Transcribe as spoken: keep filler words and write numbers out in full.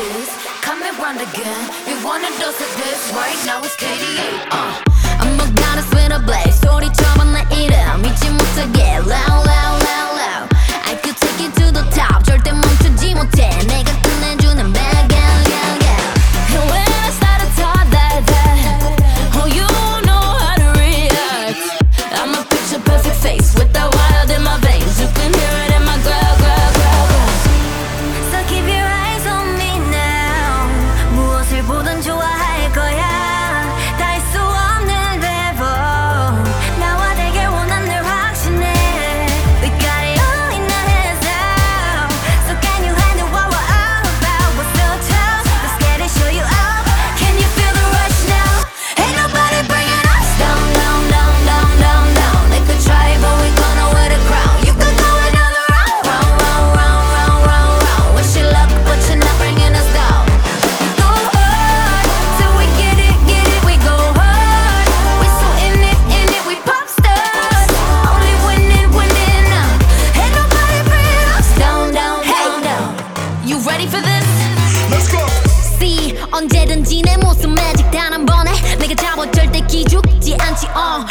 this, come and run again. You want a dose of this, right now it's K D A. uh. I'm a goddess with a blaze, 소리쳐봐 내 이름 잊지 못하게 loud loud loud loud. I could take you to the top, 절대 멈추지 못해. 내가 끝내주는 bad gal gal gal. And when I start to talk like that, oh you know how to react. I'm a picture perfect face with the wild in my veins. You can hear it in my growl growl growl growl. So keep your eyes on me now. 무엇을 보든 좋아할 거야. 다 할 수 없는 래퍼. 나와 되길 원한 늘 확신해. We got it all in our hands now. So can you handle what we're all about? We're so tough. Let's get it, show you out. Can you feel the rush now? Ain't nobody bringing us down, down, down, down, down, down. They could try, but we gonna wear the crown. You could go another round, round, round, round, round, round, round. Wish you luck, but you're not bringing us down. We go hard till we get it, get it. We go hard. We so in it, in it. We pop stars. Only winning, winning now. Ain't nobody bringing us down, down, down, down. You ready for this? Let's go. See, 언제든지 내 모습 매직 단 한 번에 내가 잡아 절대 기죽지 않지. uh.